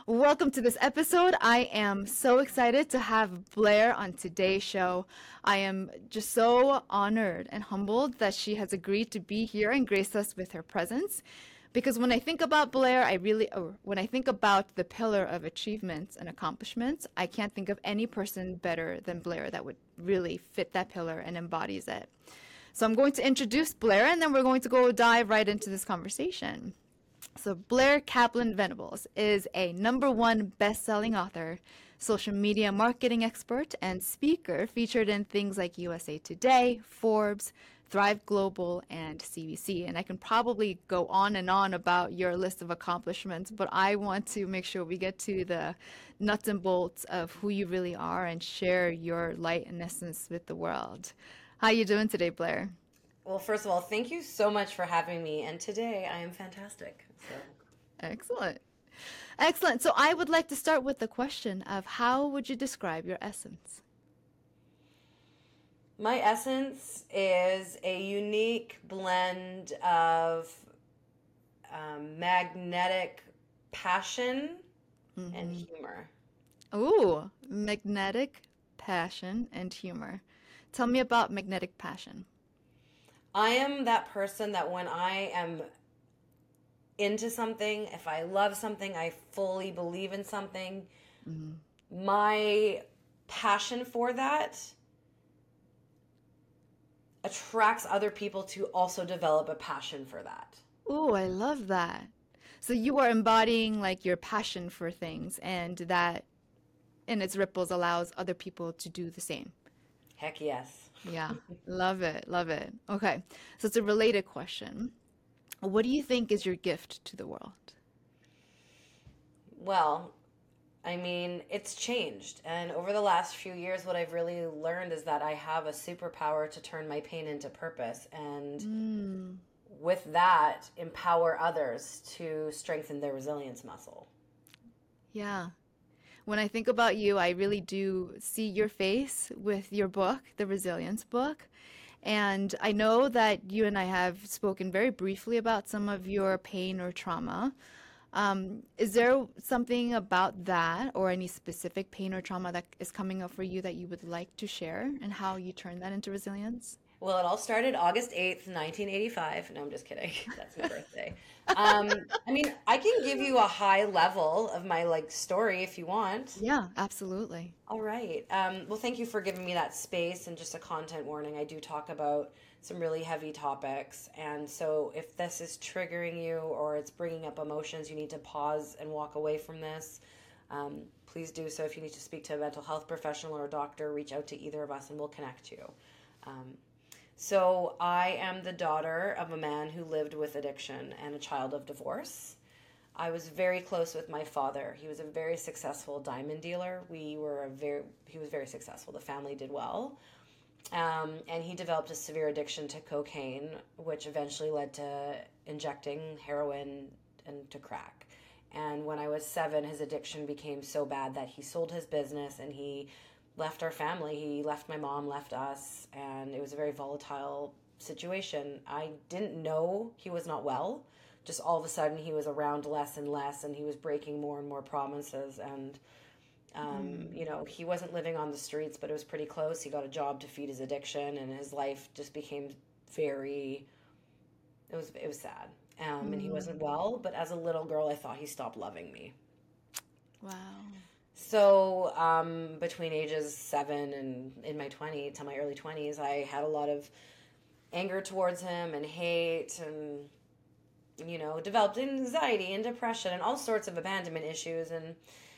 Welcome to this episode. I am so excited to have Blair on today's show. I am just so honored and humbled that she has agreed to be here and grace us with her presence. Because when I think about Blair, or when I think about the pillar of achievements and accomplishments, I can't think of any person better than Blair that would really fit that pillar and embodies it. So I'm going to introduce Blair and then we're going to go dive right into this conversation. So Blair Kaplan Venables is a #1 best-selling author, social media marketing expert, and speaker featured in things like USA Today, Forbes, Thrive Global, and CBC. And I can probably go on and on about your list of accomplishments, but I want to make sure we get to the nuts and bolts of who you really are and share your light and essence with the world. How you doing today, Blair? Well, first of all, thank you so much for having me. And today I am fantastic. So, Excellent. Excellent. So I would like to start with the question of how would you describe your essence? my essence is a unique blend of magnetic passion and Hmm. humor. Ooh, magnetic passion and humor. Tell me about magnetic passion. I am that person that when I am into something, if I love something, I fully believe in something, Hmm. my passion for that attracts other people to also develop a passion for that. Ooh, I love that. So you are embodying like your passion for things, and that in its ripples allows other people to do the same. Heck yes. Yeah, love it, love it. Okay, so it's a related question. What do you think is your gift to the world? Well, I mean, it's changed. And over the last few years, what I've really learned is that I have a superpower to turn my pain into purpose. And Mm, with that, empower others to strengthen their resilience muscle. yeah. When I think about you, I really do see your face with your book, the Resilience book. And I know that you and I have spoken very briefly about some of your pain or trauma. Is there something about that or any specific pain or trauma that is coming up for you that you would like to share and how you turn that into resilience? Well, it all started August 8th, 1985. No, I'm just kidding. That's my birthday. I mean, I can give you a high level of my like story if you want. Yeah, absolutely. All right. Well, thank you for giving me that space and just a content warning. I do talk about some really heavy topics. And so if this is triggering you or it's bringing up emotions, you need to pause and walk away from this. Please do so. If you need to speak to a mental health professional or a doctor, reach out to either of us and we'll connect you. Um, so I am the daughter of a man who lived with addiction and a child of divorce. I was very close with my father. He was a very successful diamond dealer. He was very successful. The family did well. And he developed a severe addiction to cocaine, which eventually led to injecting heroin and to crack. And when I was 7, his addiction became so bad that he sold his business and he left our family. He left my mom, left us, and it was a very volatile situation. I didn't know he was not well. Just all of a sudden, he was around less and less, and he was breaking more and more promises. And Mm, he wasn't living on the streets, but it was pretty close. He got a job to feed his addiction, and his life just became very. It was sad, and he wasn't mm, well. But as a little girl, I thought he stopped loving me. wow. So between ages 7 and in my 20s to my early 20s, I had a lot of anger towards him and hate and developed anxiety and depression and all sorts of abandonment issues. And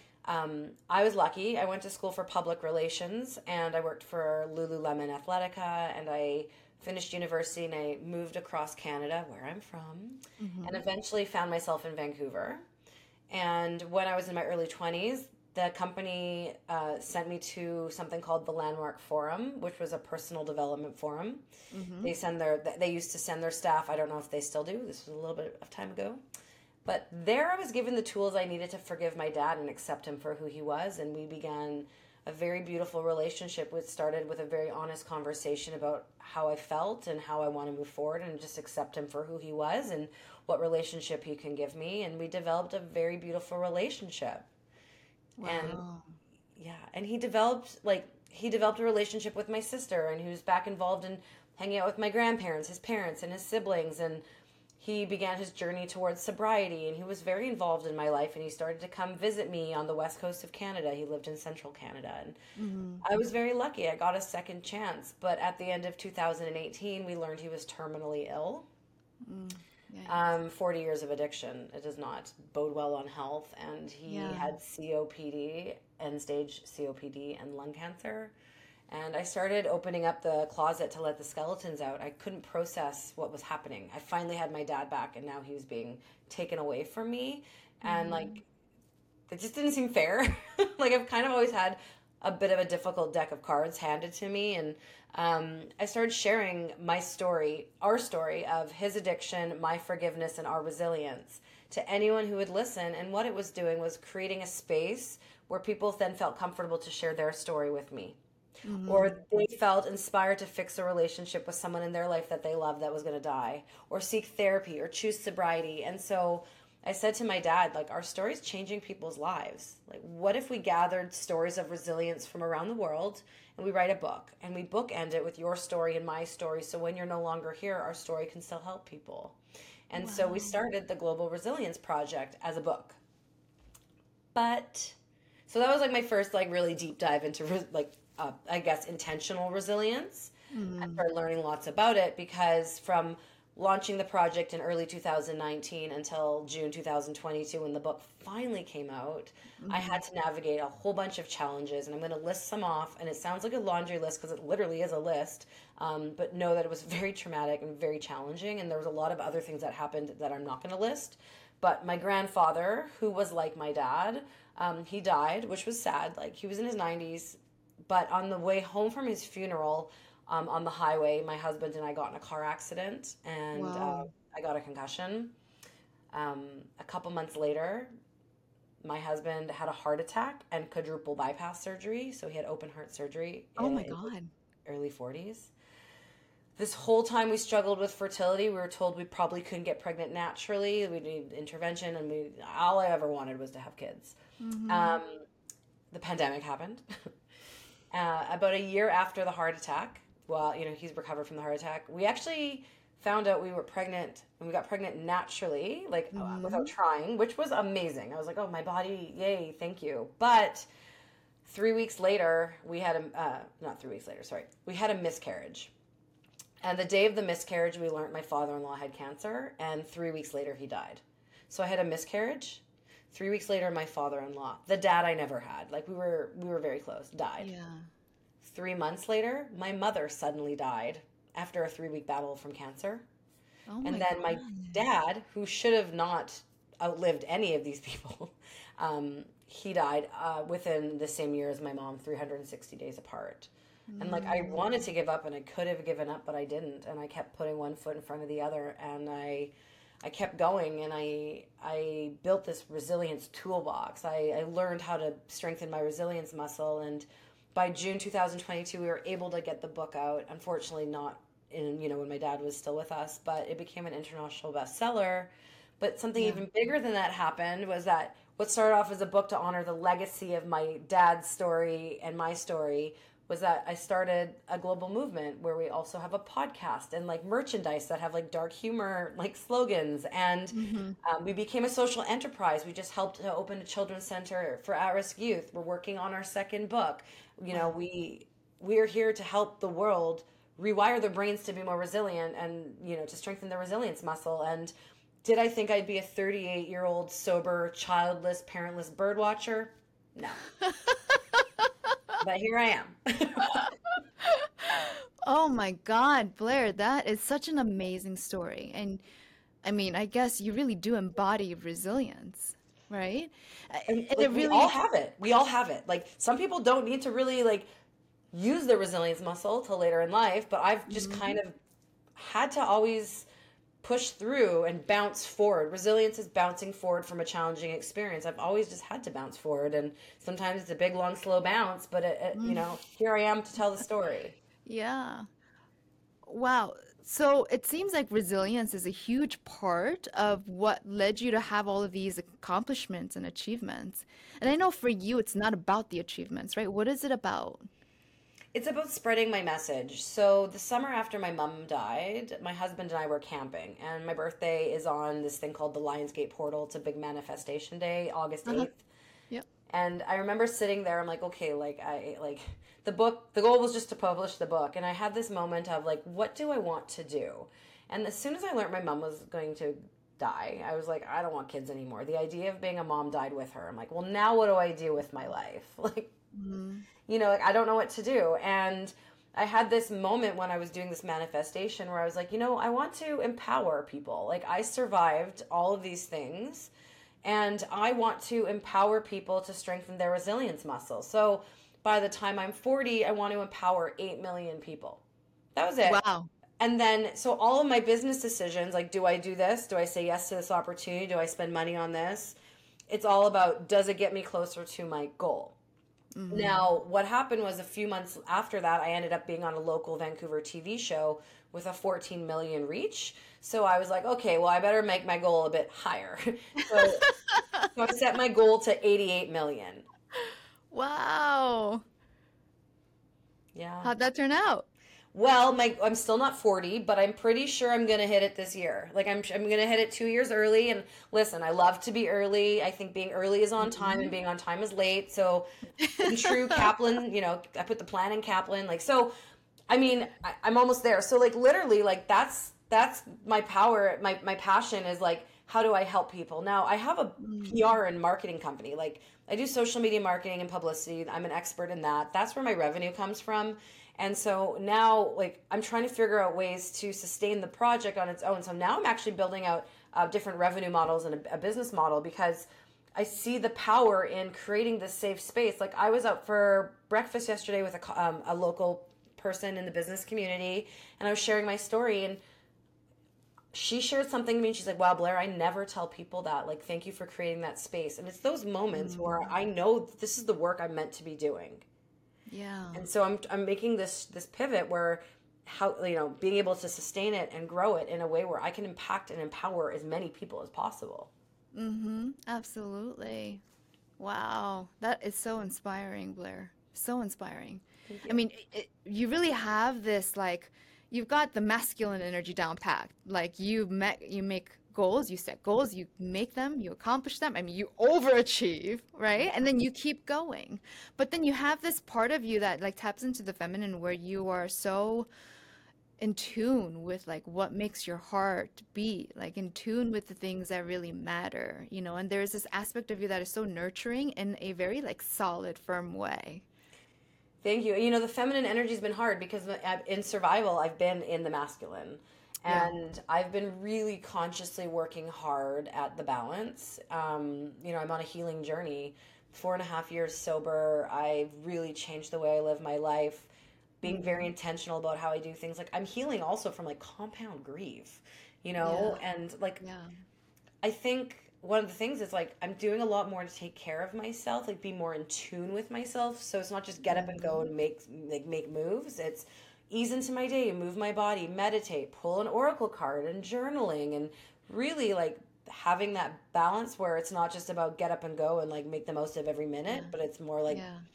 I was lucky. I went to school for public relations and I worked for Lululemon Athletica and I finished university and I moved across Canada, where I'm from, and Hmm. eventually found myself in Vancouver. And when I was in my early 20s, the company sent me to something called the Landmark Forum, which was a personal development forum. Hmm. They used to send their staff. I don't know if they still do. This was a little bit of time ago. But there I was given the tools I needed to forgive my dad and accept him for who he was. And we began a very beautiful relationship, which started with a very honest conversation about how I felt and how I want to move forward and just accept him for who he was and what relationship he can give me. And we developed a very beautiful relationship. And Wow. yeah, and he developed a relationship with my sister, and he was back involved in hanging out with my grandparents, his parents, and his siblings. And he began his journey towards sobriety, and he was very involved in my life. And he started to come visit me on the west coast of Canada. He lived in central Canada, and Mm-hmm. I was very lucky. I got a second chance. But at the end of 2018, we learned he was terminally ill. Mm. Yikes. 40 years of addiction. It does not bode well on health. And he Yeah. had COPD, end stage COPD, and lung cancer. And I started opening up the closet to let the skeletons out. I couldn't process what was happening. I finally had my dad back, and now he was being taken away from me. And Mm-hmm. like, it just didn't seem fair. Like, I've kind of always had a bit of a difficult deck of cards handed to me. And I started sharing my story, our story of his addiction, my forgiveness, and our resilience to anyone who would listen. And what it was doing was creating a space where people then felt comfortable to share their story with me, Mm-hmm. or they felt inspired to fix a relationship with someone in their life that they loved that was going to die, or seek therapy, or choose sobriety. And so I said to my dad, like, our story's changing people's lives. Like, what if we gathered stories of resilience from around the world and we write a book and we bookend it with your story and my story, so when you're no longer here, our story can still help people. And so we Wow. started the Global Resilience Project as a book. But so that was like my first like really deep dive into I guess intentional resilience. I Mm-hmm. started learning lots about it because from launching the project in early 2019 until June 2022 when the book finally came out, I Mm-hmm. had to navigate a whole bunch of challenges, and I'm going to list some off, and it sounds like a laundry list because it literally is a list. But know that it was very traumatic and very challenging, and there was a lot of other things that happened that I'm not going to list. But my grandfather, who was like my dad, he died, which was sad. Like, he was in his 90s, but on the way home from his funeral, on the highway, my husband and I got in a car accident, and Wow. I got a concussion. A couple months later, my husband had a heart attack and quadruple bypass surgery, so he had open heart surgery Oh my in his God. early 40s. This whole time we struggled with fertility. We were told we probably couldn't get pregnant naturally. We need intervention, and all I ever wanted was to have kids. Mm-hmm. Um, the pandemic happened. About a year after the heart attack, well, he's recovered from the heart attack. We actually found out we were pregnant, and we got pregnant naturally, like Mm-hmm. without trying, which was amazing. I was like, oh, my body, yay, thank you. But 3 weeks later, we had not 3 weeks later, sorry, we had a miscarriage. And the day of the miscarriage, we learned my father-in-law had cancer, and 3 weeks later, he died. So I had a miscarriage. 3 weeks later, my father-in-law, the dad I never had, like we were very close, died. Yeah. 3 months later, my mother suddenly died after a 3-week battle from cancer. Oh And my then my God. dad, who should have not outlived any of these people, he died within the same year as my mom, 360 days apart. And like, I Mm. wanted to give up, and I could have given up, but I didn't. And I kept putting one foot in front of the other, and I kept going, and I built this resilience toolbox. I learned how to strengthen my resilience muscle, and by June 2022, we were able to get the book out. Unfortunately, not in, when my dad was still with us, but it became an international bestseller. But something Yeah. even bigger than that happened was that what started off as a book to honor the legacy of my dad's story and my story was that I started a global movement where we also have a podcast and like merchandise that have like dark humor, like slogans. And Mm-hmm. we became a social enterprise. We just helped to open a children's center for at-risk youth. We're working on our second book. Wow. We're here to help the world rewire their brains to be more resilient, and to strengthen the resilience muscle. And did I think I'd be a 38-year-old sober, childless, parentless bird watcher? No, but here I am. Oh my God, Blair, that is such an amazing story. And I mean, I guess you really do embody resilience, right? And And like, it we all really, have it. We all have it. Like, some people don't need to really like use the resilience muscle till later in life, but I've just Mhm. kind of had to always push through and bounce forward. Resilience is bouncing forward from a challenging experience. I've always just had to bounce forward, and sometimes it's a big, long, slow bounce, but Mm. here I am to tell the story. Yeah. Wow. So it seems like resilience is a huge part of what led you to have all of these accomplishments and achievements. And I know for you, it's not about the achievements, right? What is it about? It's about spreading my message. So the summer after my mom died, my husband and I were camping, and my birthday is on this thing called the Lionsgate Portal. It's a big manifestation day, August Uh-huh. 8th. Yep. And I remember sitting there, I'm like, okay, like I like the book, the goal was just to publish the book. And I had this moment of like, what do I want to do? And as soon as I learned my mom was going to die, I was like, I don't want kids anymore. The idea of being a mom died with her. I'm like, well, now what do I do with my life? Like, Mm-hmm. like I don't know what to do. And I had this moment when I was doing this manifestation where I was like, I want to empower people. Like I survived all of these things and I want to empower people to strengthen their resilience muscle. So by the time I'm 40, I want to empower 8 million people. That was it. Wow. And then, so all of my business decisions, like, do I do this? Do I say yes to this opportunity? Do I spend money on this? It's all about, does it get me closer to my goal? Mm-hmm. Now, what happened was a few months after that, I ended up being on a local Vancouver TV show with a 14 million reach. So I was like, okay, well, I better make my goal a bit higher. So, so I set my goal to 88 million. Wow. Yeah. How'd that turn out? Well, I'm still not 40, but I'm pretty sure I'm going to hit it this year. Like I'm going to hit it 2 years early. And listen, I love to be early. I think being early is on time and Mhm. being on time is late. So in true Kaplan, I put the plan in Kaplan. Like, so, I mean, I'm almost there. So like literally like that's my power. My passion is like, how do I help people? Now I have a Mm. PR and marketing company. Like I do social media marketing and publicity. I'm an expert in that. That's where my revenue comes from. And so now, like, I'm trying to figure out ways to sustain the project on its own. So now I'm actually building out different revenue models and a business model because I see the power in creating this safe space. Like, I was out for breakfast yesterday with a local person in the business community, and I was sharing my story, and she shared something to me, and she's like, "Wow, Blair, I never tell people that. Like, thank you for creating that space." And it's those moments where Mm. I know this is the work I'm meant to be doing. Yeah. And so I'm making this pivot where how being able to sustain it and grow it in a way where I can impact and empower as many people as possible. Mm-hmm. Absolutely. Wow. That is so inspiring, Blair. So inspiring. Thank I you. mean, you really have this like you've got the masculine energy down packed. Like you make goals, you set goals, you make them, you accomplish them. I mean, you overachieve, right? And then you keep going. But then you have this part of you that like taps into the feminine where you are so in tune with like what makes your heart beat, like in tune with the things that really matter, and there's this aspect of you that is so nurturing in a very like solid, firm way. Thank you. The feminine energy has been hard because in survival, I've been in the masculine. Yeah. And I've been really consciously working hard at the balance. I'm on a healing journey. 4.5 years sober. I've really changed the way I live my life, being very Hmm. intentional about how I do things. Like, I'm healing also from like compound grief, Yeah. and like Yeah. I think one of the things is like I'm doing a lot more to take care of myself, like be more in tune with myself. So it's not just get up and go Hmm. and make moves. It's ease into my day, move my body, meditate, pull an oracle card and journaling and really like having that balance where it's not just about get up and go and like make the most of every minute, Yeah. but it's more like Yeah.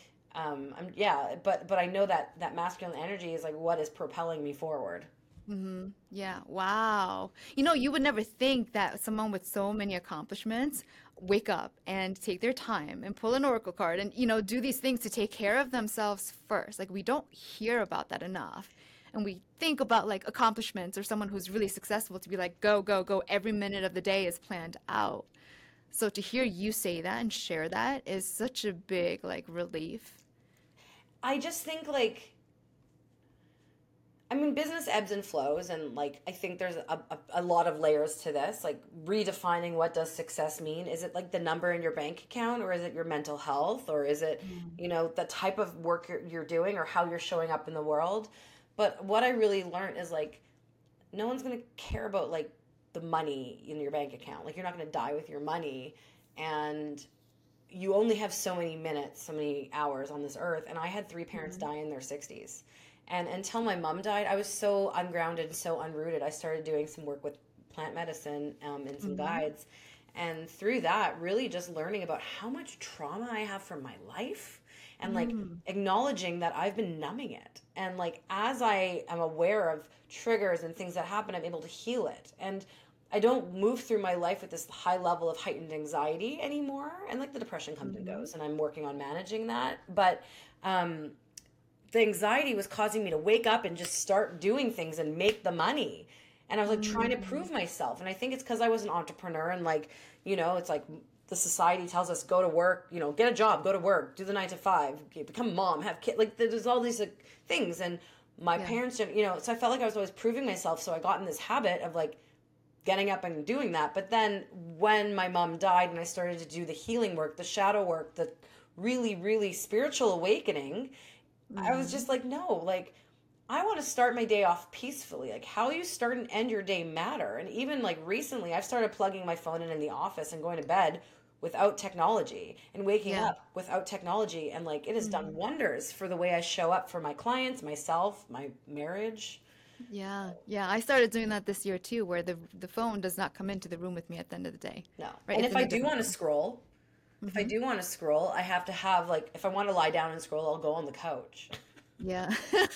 but I know that masculine energy is like what is propelling me forward. Hmm. Yeah. Wow. You would never think that someone with so many accomplishments wake up and take their time and pull an oracle card and, do these things to take care of themselves first. Like we don't hear about that enough. And we think about like accomplishments or someone who's really successful to be like, go, go, go. Every minute of the day is planned out. So to hear you say that and share that is such a big like relief. I just think like I mean, business ebbs and flows, and like I think there's a lot of layers to this. Like redefining what does success mean? Is it like the number in your bank account, or is it your mental health, or is it Mm. the type of work you're doing, or how you're showing up in the world? But what I really learned is like no one's gonna care about like the money in your bank account. Like you're not gonna die with your money, and you only have so many minutes, so many hours on this earth. And I had three parents Mhm. die in their 60s. And until my mom died, I was so ungrounded and so unrooted. I started doing some work with plant medicine and some Mm-hmm. guides. And through that, really just learning about how much trauma I have from my life and like Mm. acknowledging that I've been numbing it. And like as I am aware of triggers and things that happen, I'm able to heal it. And I don't move through my life with this high level of heightened anxiety anymore. And like the depression comes and Mm-hmm. goes, and I'm working on managing that. But the anxiety was causing me to wake up and just start doing things and make the money. And I was like trying to Mm. prove myself. And I think it's because I was an entrepreneur and like, it's like the society tells us go to work, get a job, go to work, do the 9 to 5, become a mom, have kids. Like there's all these like, things. And my Yeah. parents, so I felt like I was always proving myself. So I got in this habit of like getting up and doing that. But then when my mom died and I started to do the healing work, the shadow work, the really, really spiritual awakening, I was Mm-hmm. just like, no, like I want to start my day off peacefully. Like how you start and end your day matter. And even like recently, I've started plugging my phone in the office and going to bed without technology and waking Yeah. up without technology. And like it has done Mm. wonders for the way I show up for my clients, myself, my marriage. Yeah. Yeah. I started doing that this year too, where the phone does not come into the room with me at the end of the day. No. Right? And It's if in I a do different want to room. scroll, if I Mm-hmm. do want to scroll, I have to have like if I want to lie down and scroll, I'll go on the couch. Yeah.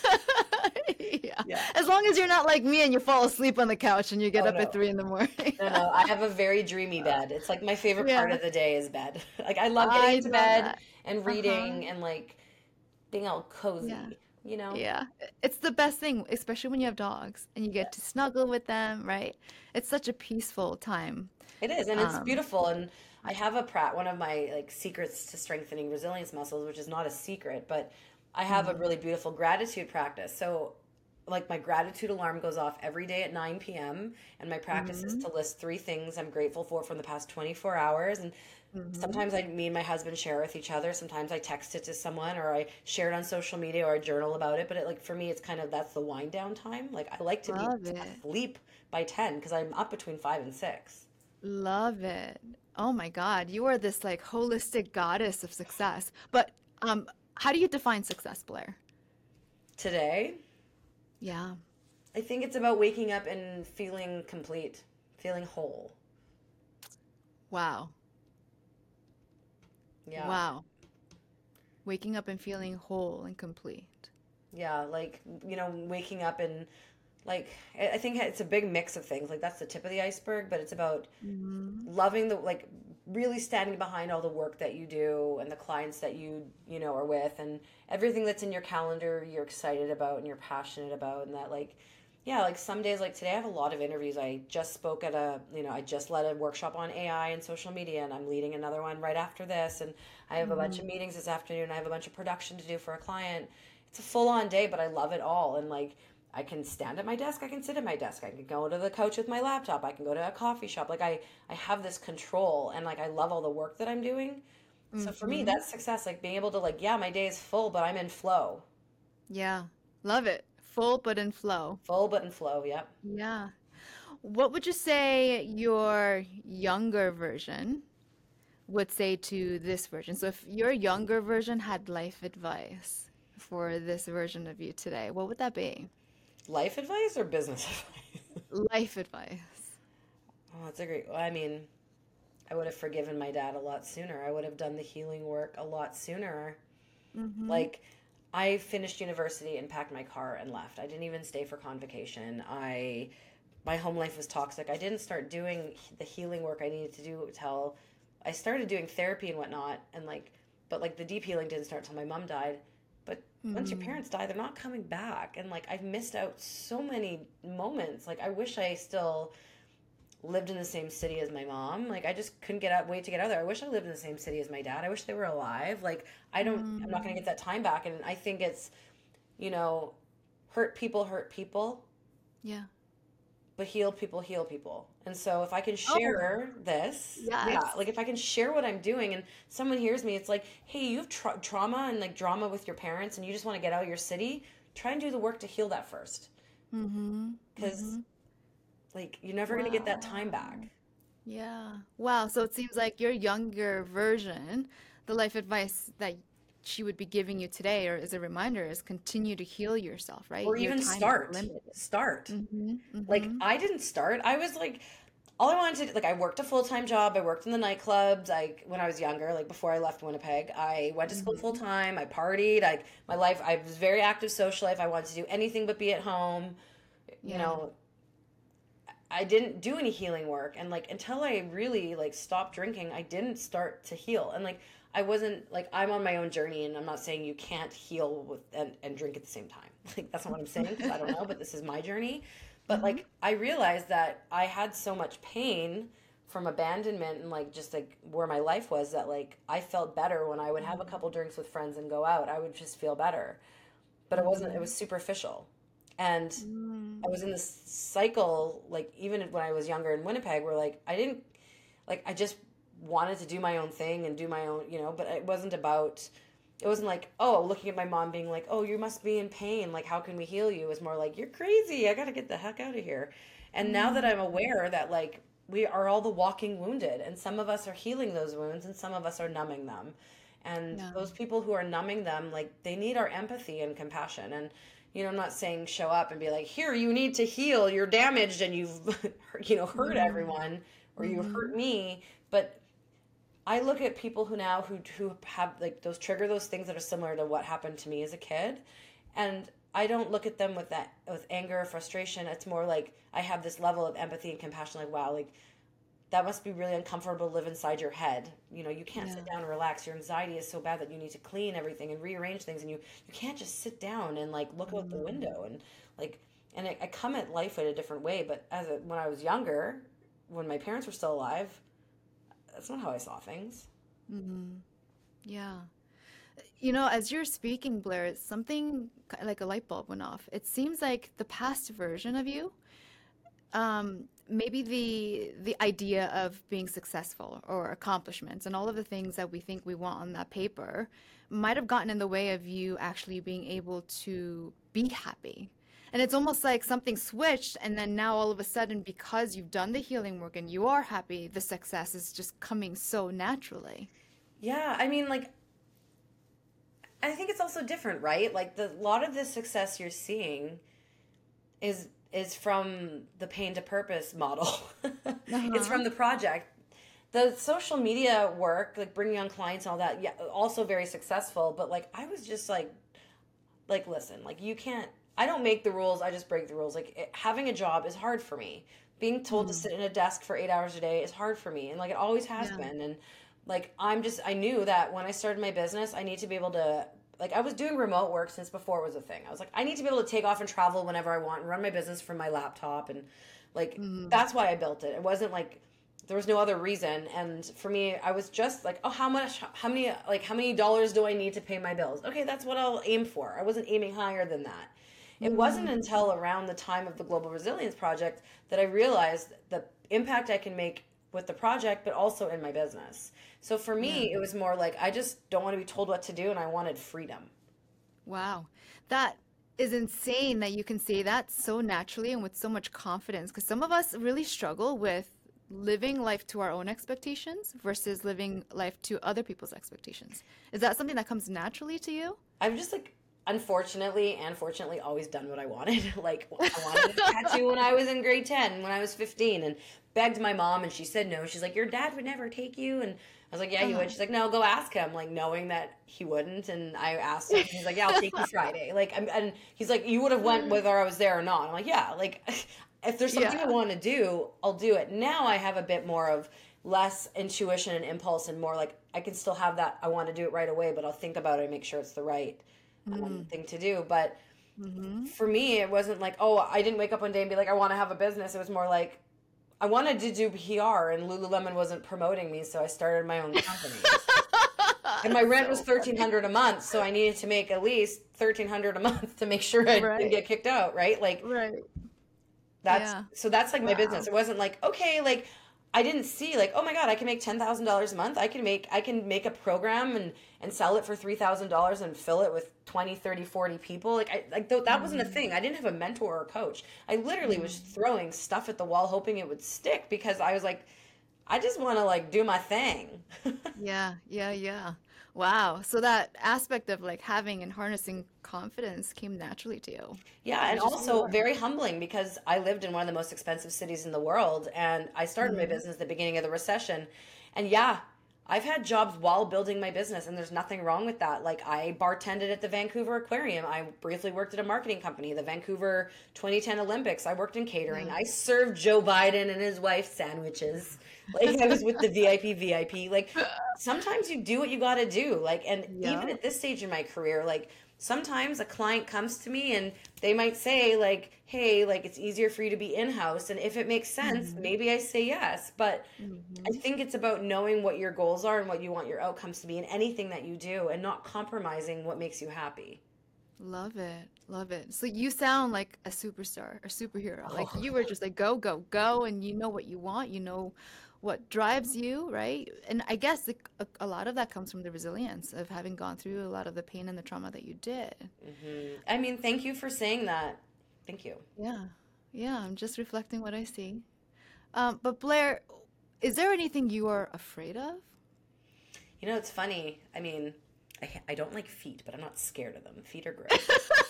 Yeah. Yeah. As long as you're not like me and you fall asleep on the couch and you get Oh up at no. 3 in the morning. No, no, I have a very dreamy bed. It's like my favorite part Yeah. of the day is bed. Like I love getting I into love bed that. and Uh-huh. reading and like being all Yeah. cozy, you know? Yeah. It's the best thing, especially when you have dogs and you get to Yes. snuggle with them, right? It's such a peaceful time. It is, and it's Um, beautiful. And I have one of my like secrets to strengthening resilience muscles, which is not a secret, but I have a mm, really beautiful gratitude practice. So, like my gratitude alarm goes off every day at 9 p.m. and my practice is mhm, to list 3 things I'm grateful for from the past 24 hours. And mhm. sometimes me and my husband share with each other. Sometimes I text it to someone or I share it on social media or I journal about it. But like for me, it's kind of that's the wind down time. Like I like to be Love it. asleep by 10 because I'm up between 5 and 6. Love it. Oh my God, you are this like holistic goddess of success. But how do you define success, Blair? Today, Yeah. I think it's about waking up and feeling complete, feeling whole. Wow. Yeah. Wow. Waking up and feeling whole and complete. Yeah, like, waking up and like I think it's a big mix of things. Like that's the tip of the iceberg, but it's about Hmm. loving the like really standing behind all the work that you do and the clients that are with and everything that's in your calendar you're excited about and you're passionate about and that like yeah, like some days like today I have a lot of interviews. I just spoke at I just led a workshop on AI and social media and I'm leading another one right after this and I have a bunch Hmm. of meetings this afternoon. I have a bunch of production to do for a client. It's a full on day, but I love it all and like I can stand at my desk, I can sit at my desk, I can go to the couch with my laptop, I can go to a coffee shop. Like I have this control and like I love all the work that I'm doing. So for me, Hmm. that's success. Like being able to like, yeah, my day is full, but I'm in flow. Yeah. Love it. Full but in flow. Full but in flow. Yep. Yeah. What would you say your younger version would say to this version? So if your younger version had life advice for this version of you today, what would that be? Life advice or business advice? Life advice. Oh, that's a great. I mean, I would have forgiven my dad a lot sooner. I would have done the healing work a lot sooner. Mm-hmm. Like, I finished university and packed my car and left. I didn't even stay for convocation. My home life was toxic. I didn't start doing the healing work I needed to do till I started doing therapy and whatnot. And like, but like the deep healing didn't start till my mom died. But once your Mm. parents die, they're not coming back. And like, I've missed out so many moments. Like, I wish I still lived in the same city as my mom. Like I just couldn't wait to get out there. I wish I lived in the same city as my dad. I wish they were alive. Like I'm not going to Mm. get that time back. And I think it's, you know, hurt people, Yeah. but heal people. And so if I can Oh, share this, yeah, yes. like if I can share what I'm doing and someone hears me, it's like, hey, you have trauma and like drama with your parents and you just want to get out of your city, try and do the work to heal that first. Mm-hmm. Because Mm-hmm. like you're never going to get that time Wow. back. Yeah. Wow. So it seems like your younger version, the life advice that she would be giving you today, or as a reminder, is continue to heal yourself, right? Or Your even time is start. limited. Start. Mm-hmm. Like, Mm-hmm. I didn't start. I was like, all I wanted to, like, I worked a full-time job. I worked in the nightclubs. When I was younger, like before I left Winnipeg, I went to school Mm-hmm. full-time. I partied. My life, I was very active social life. I wanted to do anything but be at home. You Yeah. know, I didn't do any healing work. And like, until I really like stopped drinking, I didn't start to heal. And like, I wasn't like, I'm on my own journey, and I'm not saying you can't heal with and drink at the same time. Like, that's not what I'm saying, because I don't know, but this is my journey. But Mm-hmm. like, I realized that I had so much pain from abandonment and like just like where my life was, that like I felt better when I would have a couple drinks with friends and go out. I would just feel better. But it was Mm-hmm. superficial. And I Mm-hmm. was in this cycle, like even when I was younger in Winnipeg, where like I didn't, like I just wanted to do my own thing and do my own, but it wasn't like, oh, looking at my mom being like, oh, you must be in pain. Like, how can we heal you? It was more like, you're crazy. I got to get the heck out of here. And now that I'm aware that like we are all the walking wounded, and some of us are healing those wounds and some of us are numbing them. And Yeah. those people who are numbing them, like they need our empathy and compassion. And I'm not saying show up and be like, here, you need to heal. You're damaged and you've, hurt everyone, or you hurt Mm-hmm. me. But I look at people who have like those things that are similar to what happened to me as a kid, and I don't look at them with anger or frustration. It's more like I have this level of empathy and compassion. Like, wow, like that must be really uncomfortable to live inside your head. You can't sit Yeah. down and relax. Your anxiety is so bad that you need to clean everything and rearrange things, and you can't just sit down and like look out the Mm-hmm. window and like. And I come at life in a different way. But when I was younger, when my parents were still alive, that's not how I saw things. Mm-hmm. Yeah. As you're speaking, Blair, something like a light bulb went off. It seems like the past version of you, maybe the idea of being successful or accomplishments and all of the things that we think we want on that paper might have gotten in the way of you actually being able to be happy. And it's almost like something switched, and then now all of a sudden, because you've done the healing work and you are happy, the success is just coming so naturally. Yeah, I mean, like, I think it's also different, right? Like, a lot of the success you're seeing is from the pain to purpose model. It's Uh-huh. from the project. The social media work, like bringing on clients and all that, yeah, also very successful. But like, I was just like, listen, like, you can't. I don't make the rules. I just break the rules. Like, having a job is hard for me. Being told to Mm. sit in a desk for 8 hours a day is hard for me, and like it always has Yeah. been. And like, I knew that when I started my business, I need to be able to. Like, I was doing remote work since before it was a thing. I was like, I need to be able to take off and travel whenever I want and run my business from my laptop. And like, Mm. that's why I built it. It wasn't like there was no other reason. And for me, I was just like, oh, how many dollars do I need to pay my bills? Okay, that's what I'll aim for. I wasn't aiming higher than that. It wasn't Mm. until around the time of the Global Resilience Project that I realized the impact I can make with the project, but also in my business. So for Yeah. me, it was more like I just don't want to be told what to do, and I wanted freedom. Wow. That is insane that you can say that so naturally and with so much confidence, because some of us really struggle with living life to our own expectations versus living life to other people's expectations. Is that something that comes naturally to you? I've just like unfortunately and fortunately always done what I wanted. Like, I wanted a tattoo when I was in grade 10, when I was 15, and begged my mom, and she said no. She's like, your dad would never take you. And I was like, yeah, he would. Uh-huh. She's like, no, go ask him, like knowing that he wouldn't. And I asked him, and he's like, yeah, I'll take you Friday. Like, and he's like, you would have went whether I was there or not. I'm like, yeah, like if there's something I Yeah. want to do, I'll do it. Now I have a bit more of less intuition and impulse, and more like I can still have that I want to do it right away, but I'll think about it and make sure it's the right Mm. thing to do. But Mm-hmm. for me, it wasn't like, oh, I didn't wake up one day and be like, I want to have a business. It was more like I wanted to do PR, and Lululemon wasn't promoting me, so I started my own company. And my rent was So funny. 1,300 a month, so I needed to make at least 1,300 a month to make sure I didn't Right. get kicked out, right? Like, Right. that's Yeah. so that's like my business. Wow. It wasn't like, okay, like I didn't see like, oh my God, I can make $10,000 a month. I can make a program and sell it for $3,000 and fill it with 20, 30, 40 people. Like that wasn't a Mm. thing. I didn't have a mentor or a coach. I literally was Mm. throwing stuff at the wall hoping it would stick, because I was like, I just want to like do my thing. Yeah, yeah, yeah. Wow. So that aspect of like having and harnessing confidence came naturally to you. Yeah, and It's just who you also are. very humbling because I lived in one of the most expensive cities in the world and I started my Hmm. business at the beginning of the recession. And yeah, I've had jobs while building my business and there's nothing wrong with that. Like I bartended at the Vancouver Aquarium. I briefly worked at a marketing company, the Vancouver 2010 Olympics. I worked in catering. Yeah. I served Joe Biden and his wife sandwiches. Like I was with the VIP. Like sometimes you do what you got to do. Like and even Yeah. at this stage in my career, like sometimes a client comes to me and they might say like, hey, like it's easier for you to be in-house, and if it makes sense Hmm. maybe I say yes, but I Hmm. think it's about knowing what your goals are and what you want your outcomes to be in anything that you do and not compromising what makes you happy. Love it. Love it. So you sound like a superstar, a superhero. Like Oh, you were just like go, go, go, and you know what you want, you know what drives you, right? And I guess a lot of that comes from the resilience of having gone through a lot of the pain and the trauma that you did. I mean, thank you for saying that. Thank you. Yeah. Yeah, I'm just reflecting what I see. But Blair, is there anything you are afraid of? You know, it's funny. I mean, I don't like feet, but I'm not scared of them. Feet are gross.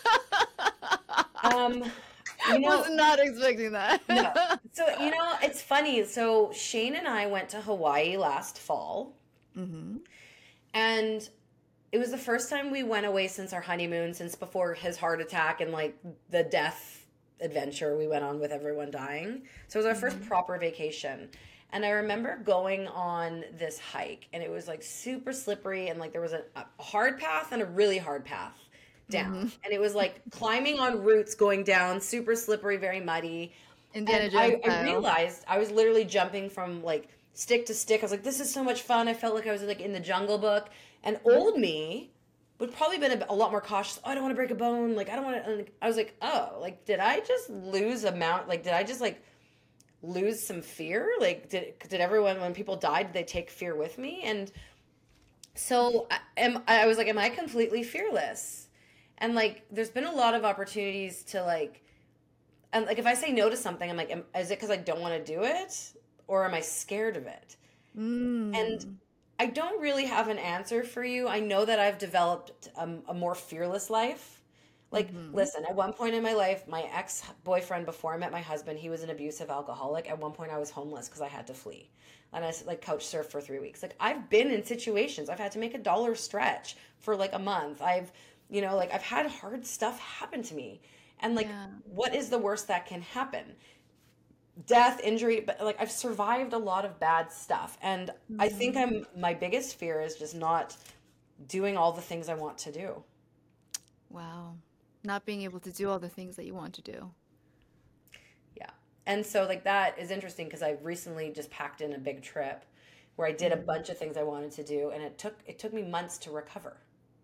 Um, you Was know, not expecting that. no. So, it's funny. So, Shane and I went to Hawaii last fall, Hmm. and it was the first time we went away since our honeymoon, since before his heart attack and like the death adventure we went on with everyone dying. So, it was our first Hmm. proper vacation. And I remember going on this hike, and it was like super slippery, and like there was a hard path and a really hard path down. Hmm. And it was like climbing on roots going down, super slippery, very muddy. And Indiana Jones I style. realized I was literally jumping from like stick to stick. I was like, this is so much fun. I felt like I was like in the Jungle Book. And Yeah. old me would probably been a lot more cautious. Oh, I don't want to break a bone. Like, I don't want to. I was like, oh, like, did I just lose a mount? Like, did I just like lose some fear? Like, did everyone, when people died, did they take fear with me? And so I was like, am I completely fearless? And like, there's been a lot of opportunities to like, and like, if I say no to something, I'm like, is it because I don't want to do it, or am I scared of it? And Mm. I don't really have an answer for you. I know that I've developed a more fearless life. Like, Hmm. listen, at one point in my life, my ex boyfriend, before I met my husband, he was an abusive alcoholic. At one point, I was homeless because I had to flee. And I like couch surfed for 3 weeks. Like, I've been in situations, I've had to make a dollar stretch for like a month. Like, I've had hard stuff happen to me. And like, Yeah. what is the worst that can happen? Death, injury, but like I've survived a lot of bad stuff. And I think Hmm. my biggest fear is just not doing all the things I want to do. Wow. Not being able to do all the things that you want to do. Yeah. And so like that is interesting because I recently just packed in a big trip where I did a Mm. bunch of things I wanted to do and it took me months to recover.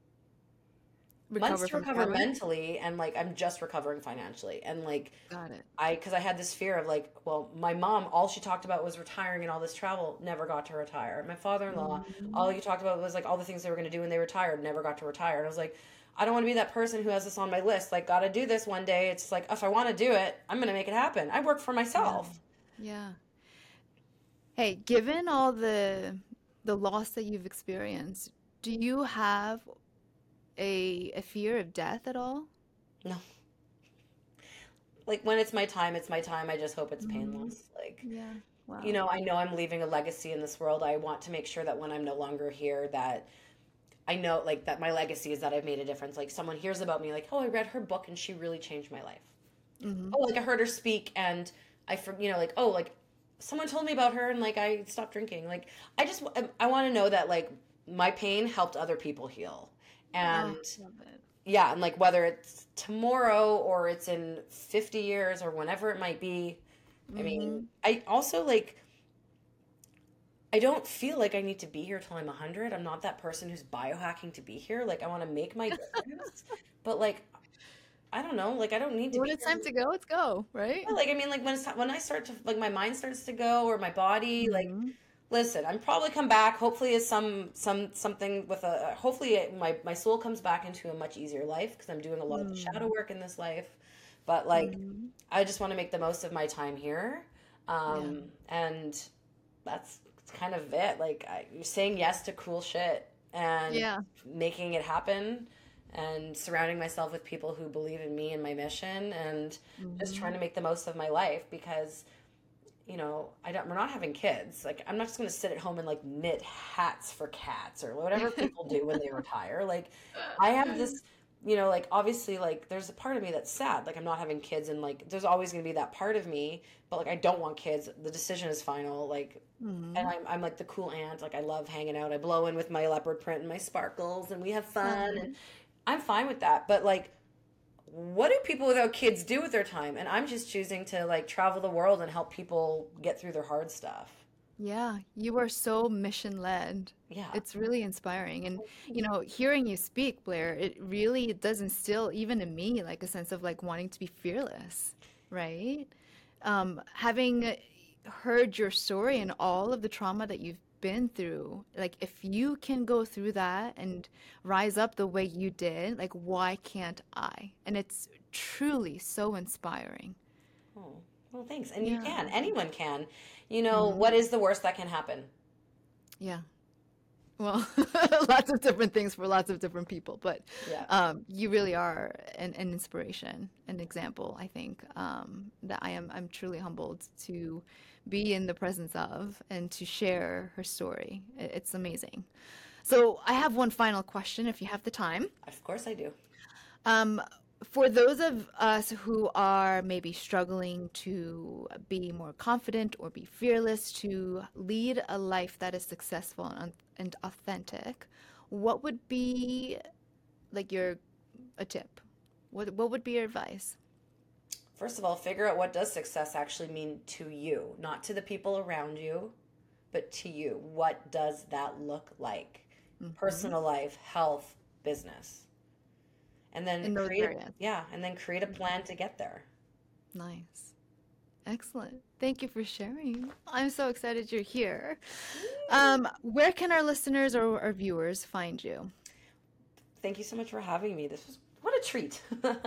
Months Recover to from recover traveling? mentally and like I'm just recovering financially. And like Got it. because I had this fear of like, well, my mom, all she talked about was retiring and all this travel, never got to retire. My father-in-law, all Hmm. he talked about was like all the things they were going to do when they retired, never got to retire. And I was like, I don't want to be that person who has this on my list. Like, got to do this one day. It's like, if I want to do it, I'm going to make it happen. I work for Yeah. myself. Yeah. Hey, given all the loss that you've experienced, do you have a fear of death at all? No, like when it's my time, it's my time. I just hope it's Hmm. painless. Like, Yeah. Wow. I know I'm leaving a legacy in this world. I want to make sure that when I'm no longer here, that I know like that my legacy is that I've made a difference. Like someone hears about me, like, oh, I read her book and she really changed my life. Hmm. Oh, like I heard her speak and like, oh, like someone told me about her and like I stopped drinking. Like I want to know that like my pain helped other people heal. Oh, And love it. yeah, and like whether it's tomorrow or it's in 50 years or whenever it might be. I mean, Hmm. I also like I don't feel like I need to be here till I'm 100. I'm not that person who's biohacking to be here. Like I want to make my difference. But like I don't know, like I don't need to When be it's time here. to go, let's go, right? Yeah, like I mean, like when I start to like my mind starts to go or my body, like Hmm. listen, I'm probably come back. Hopefully, as something with a hopefully my soul comes back into a much easier life because I'm doing a lot of the shadow Hmm. work in this life. But like, Hmm. I just want to make the most of my time here, Yeah. and that's kind of it. Like you're saying yes to cool shit. and Yeah. making it happen and surrounding myself with people who believe in me and my mission and just trying Hmm. to make the most of my life because we're not having kids. Like, I'm not just going to sit at home and like knit hats for cats or whatever people do when they retire. Like, I have this, like, obviously, like, there's a part of me that's sad. Like, I'm not having kids, and like, there's always going to be that part of me, but like, I don't want kids. The decision is final. Like, and Hmm. I'm like the cool aunt. Like, I love hanging out. I blow in with my leopard print and my sparkles, and we have fun, and I'm fine with that. But like, what do people without kids do with their time? And I'm just choosing to like travel the world and help people get through their hard stuff. Yeah, you are so mission led. Yeah. It's really inspiring. And, hearing you speak, Blair, it really does instill, even in me, like a sense of like wanting to be fearless, right? Having heard your story and all of the trauma that you've been through, like if you can go through that and rise up the way you did, like why can't I? And it's truly so inspiring. Oh, well, thanks. And you Yeah. can. Anyone can. Hmm. What is the worst that can happen? Yeah. Well, lots of different things for lots of different people, but Yeah. you really are an inspiration, an example, I think, that I'm truly humbled to be in the presence of and to share her story. It's amazing. So I have one final question if you have the time. Of course I do. Um, for those of us who are maybe struggling to be more confident or be fearless to lead a life that is successful and authentic, what would be like your a tip? What would be your advice? First of all, figure out what does success actually mean to you, not to the people around you, but to you. What does that look like? Hmm. Personal life, health, business. And then In those areas. create a plan to get there. Nice. Excellent. Thank you for sharing. I'm so excited you're here. Where can our listeners or our viewers find you? Thank you so much for having me. This was what a treat.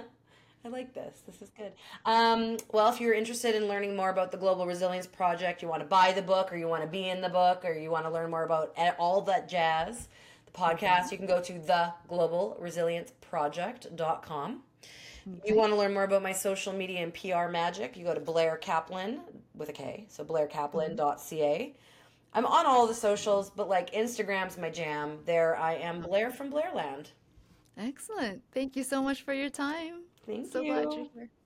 I like this. This is good. Well, if you're interested in learning more about the Global Resilience Project, you want to buy the book, or you want to be in the book, or you want to learn more about all that jazz, the podcast, you can go to theglobalresilienceproject.com. If you Okay. want to learn more about my social media and PR magic, you go to Blair Kaplan with a K, so Mhm. blairkaplan.ca. I'm on all the socials, but like Instagram's my jam. There I am, Blair from Blairland. Excellent. Thank you so much for your time. Thank So glad you're you. here.